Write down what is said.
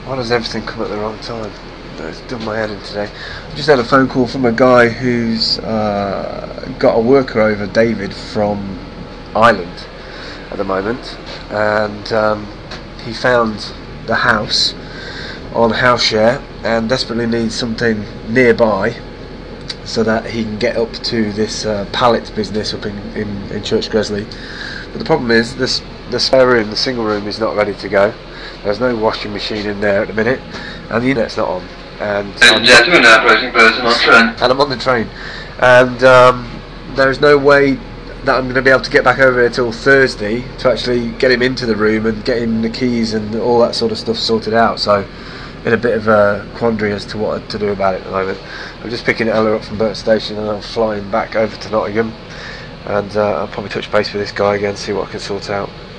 Why does everything come at the wrong time? It's done my head in today. I just had a phone call from a guy who's got a worker over, David, from Ireland at the moment, and he found the house on house share and desperately needs something nearby so that he can get up to this pallet business up in Church Gresley. But the problem is the spare room, the single room, is not ready to go. There's no washing machine in there at the minute, and the internet's not on. And gentlemen, operating person on train. And I'm on the train, and there's no way that I'm going to be able to get back over here till Thursday to actually get him into the room and get him the keys and all that sort of stuff sorted out. So in a bit of a quandary as to what to do about it at the moment. I'm just picking Ella up from Burton Station and I'm flying back over to Nottingham, and I'll probably touch base with this guy again, see what I can sort out.